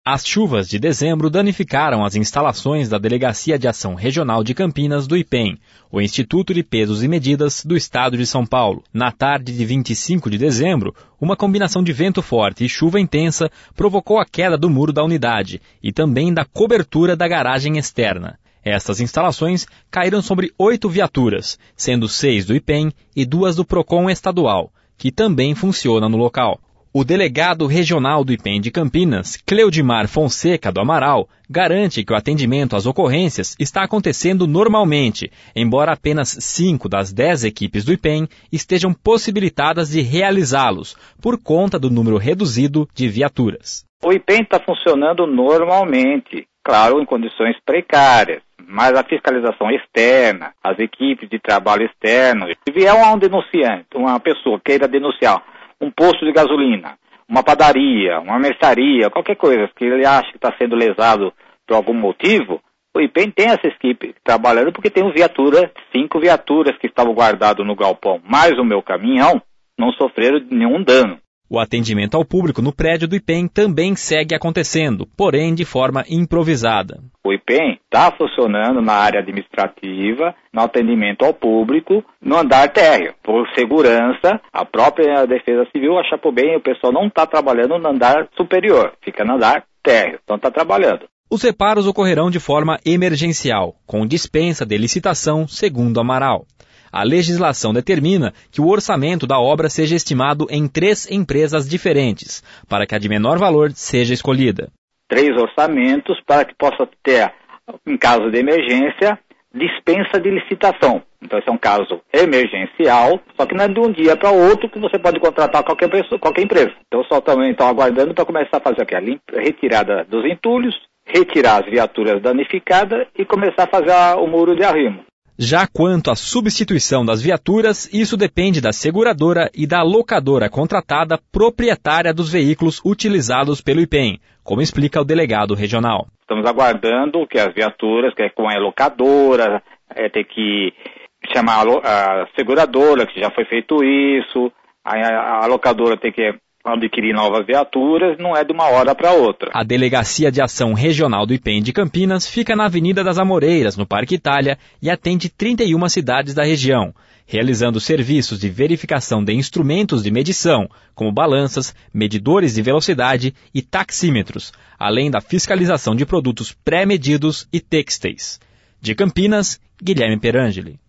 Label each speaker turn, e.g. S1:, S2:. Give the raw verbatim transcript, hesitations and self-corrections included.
S1: As chuvas de dezembro danificaram as instalações da Delegacia de Ação Regional de Campinas do I P E M, o Instituto de Pesos e Medidas do Estado de São Paulo. Na tarde de vinte e cinco de dezembro, uma combinação de vento forte e chuva intensa provocou a queda do muro da unidade e também da cobertura da garagem externa. Estas instalações caíram sobre oito viaturas, sendo seis do I P E M e duas do PROCON estadual, que também funciona no local. O delegado regional do I P E M de Campinas, Cleudimar Fonseca do Amaral, garante que o atendimento às ocorrências está acontecendo normalmente, embora apenas cinco das dez equipes do I P E M estejam possibilitadas de realizá-los, por conta do número reduzido de viaturas.
S2: O I P E M está funcionando normalmente, claro, em condições precárias, mas a fiscalização externa, as equipes de trabalho externo, se vier um denunciante, uma pessoa queira denunciar um posto de gasolina, uma padaria, uma mercearia, qualquer coisa que ele acha que está sendo lesado por algum motivo, o I P E M tem essa equipe trabalhando porque tem viatura, cinco viaturas que estavam guardadas no galpão, mais o meu caminhão, não sofreram nenhum dano.
S1: O atendimento ao público no prédio do I P E M também segue acontecendo, porém de forma improvisada.
S2: O I P E M está funcionando na área administrativa, no atendimento ao público, no andar térreo. Por segurança, a própria Defesa Civil achou por bem, o pessoal não está trabalhando no andar superior, fica no andar térreo, então está trabalhando.
S1: Os reparos ocorrerão de forma emergencial, com dispensa de licitação, segundo Amaral. A legislação determina que o orçamento da obra seja estimado em três empresas diferentes, para que a de menor valor seja escolhida.
S2: Três orçamentos para que possa ter, em caso de emergência, dispensa de licitação. Então esse é um caso emergencial, só que não é de um dia para o outro que você pode contratar qualquer, pessoa, qualquer empresa. Então só também estão aguardando para começar a fazer o quê? A retirada dos entulhos, retirar as viaturas danificadas e começar a fazer a, o muro de arrimo.
S1: Já quanto à substituição das viaturas, isso depende da seguradora e da locadora contratada proprietária dos veículos utilizados pelo I P E M, como explica o delegado regional.
S2: Estamos aguardando que as viaturas, que é com a locadora, é, tem que chamar a, a seguradora, que já foi feito isso, a, a locadora tem que adquirir novas viaturas, não é de uma hora para outra.
S1: A Delegacia de Ação Regional do I P E M de Campinas fica na Avenida das Amoreiras, no Parque Itália, e atende trinta e uma cidades da região, realizando serviços de verificação de instrumentos de medição, como balanças, medidores de velocidade e taxímetros, além da fiscalização de produtos pré-medidos e têxteis. De Campinas, Guilherme Perangeli.